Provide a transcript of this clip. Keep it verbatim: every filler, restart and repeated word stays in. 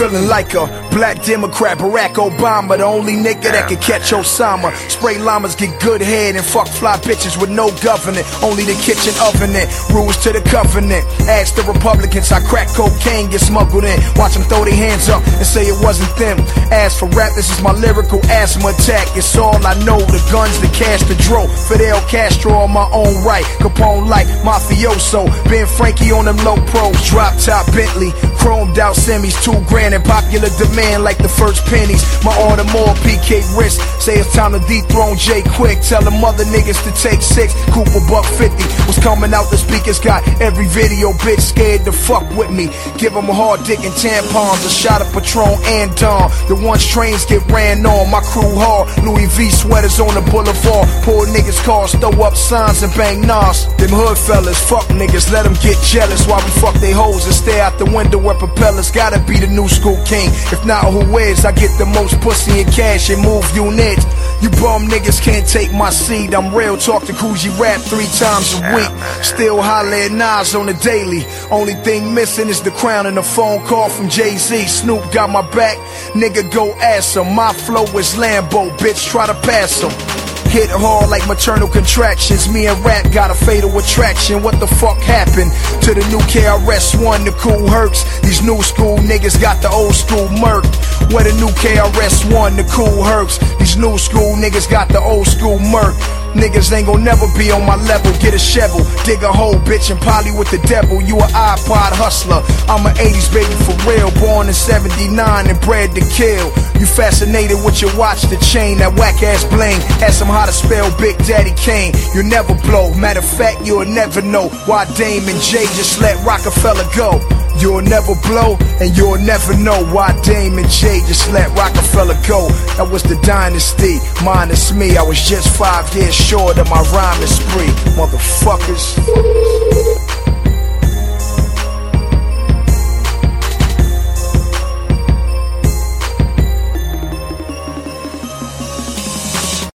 feeling like a black Democrat, Barack Obama, the only nigga that can catch Osama. Spray llamas, get good head, and fuck fly bitches with no government. Only the kitchen oven it, rules to the covenant. Ask the Republicans how crack cocaine get smuggled in. Watch them throw their hands up and say it wasn't them. As for rap, this is my lyrical asthma attack. It's all I know, the guns, the cash, the dro. Fidel Castro on my own right, Capone like mafioso. Ben Frankie on them low pros, drop top Bentley, chromed out semis, two grand in popular demand like the first pennies. My Audemars P K wrist, say it's time to dethrone Jay Quick. Tell them other niggas to take six, Cooper buck fifty. Was coming out the speakers, got every video bitch scared to fuck with me. Give them a hard dick and tampons, a shot of Patron and Dawn. The ones trains get ran on, my crew hard, Louis V sweaters on the boulevard. Poor niggas cars, throw up signs and bang nas. Them hood fellas, fuck niggas, let them get jealous while we fuck they hoes and stare out the window where propellers. Gotta be the new school king, if not who is? I get the most pussy and cash and move units. You bum niggas can't take my seat, I'm real, talk to Coogee Rap three times a week. Still holler at Nas on the daily. Only thing missing is the crown and a phone call from Jay-Z. Snoop got my back, nigga go ask him. My flow is Lambo, bitch try to pass him. Hit hard like maternal contractions. Me and rap got a fatal attraction. What the fuck happened to the new K R S One, the cool Hercs? These new school niggas got the old school murk. Where the new K R S One, the cool Hercs? These new school niggas got the old school murk. Niggas ain't gon' never be on my level. Get a shovel, dig a hole, bitch, and poly with the devil. You a iPod hustler, I'm an eighties baby for real. Born in seventy-nine and bred to kill. You fascinated with your watch, the chain, that whack ass bling. Ask him how to spell Big Daddy Kane. You'll never blow, matter of fact, you'll never know why Dame and Jay just let Rockefeller go. You'll never blow, and you'll never know why Dame and Jay just let Rockefeller go. That was the dynasty, minus me. I was just five years short of my rhyming spree, motherfuckers.